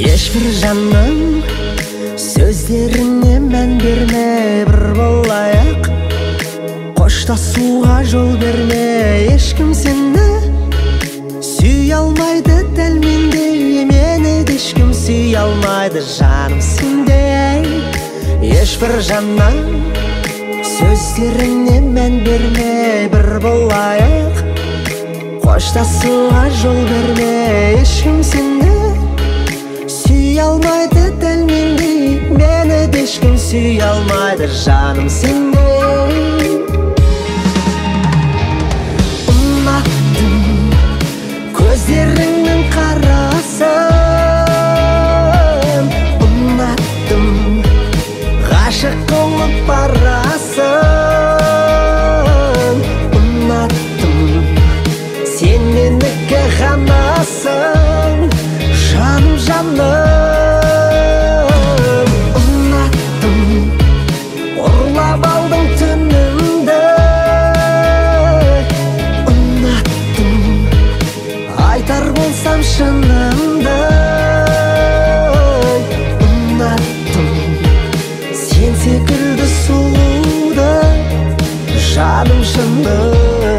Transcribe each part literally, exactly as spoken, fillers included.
Ешбір жанның сөздеріне мән берме, бір болайық, қоштасуға жол берме. Ешкім сені сүй алмайды дәл мендей, мені де ешкім сүй алмайды жаным сендей. Ешбір жанның сөздеріне мән берме, бір болайық, қоштасуға жол берме. Ешкім сені сүй алмайды дәл мендей, мені де ешкім сүй алмайды жаным сендей. Ұнаттым көздеріңнің қарасын, ұнаттым ғашық болып барасын, ұнаттым сен менікі ғанасың жаным жаным. Ұнаттым ұрлап алдың түнімді, ұнаттым айтар болсам шынымды, ұнаттым сен секілді сұлуды жаным шындым.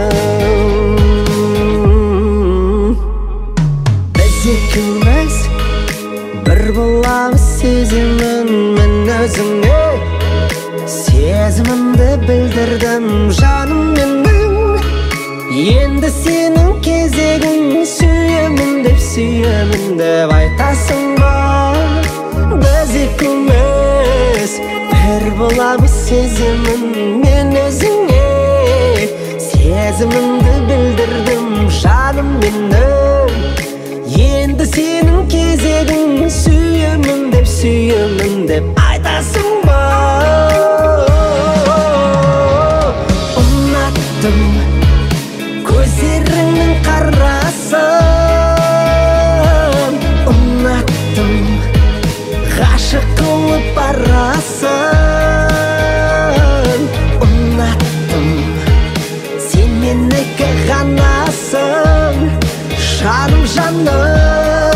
Біз екеуміз бір боламыз сезімін, мен өзіңе сезімімді білдірдім жаным менің. Енді сенің кезегің, сүйемін деп сүйемін деп айтасың ба? Біз екеуміз бір боламыз сезімін, мен өзіңе сезімімді білдірдім жаным менің. Енді сенің кезегің, сүйемін деп сүйемін деп айтасың ба? Ұнаттым көздеріңнің қарасын, ұнаттым ғашық қылып барасын, ұнаттым сен менікі ғанасың жаным жаным.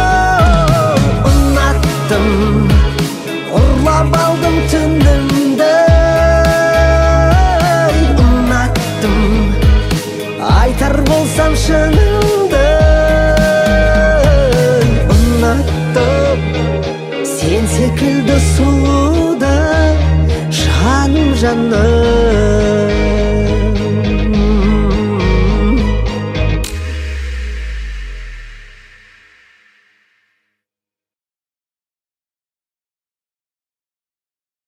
Ұнаттым ұрлап алдым түнімді, ұнаттым айтар болсам шынымды, ұнаттым сен секілді сұлуды жаным жаным.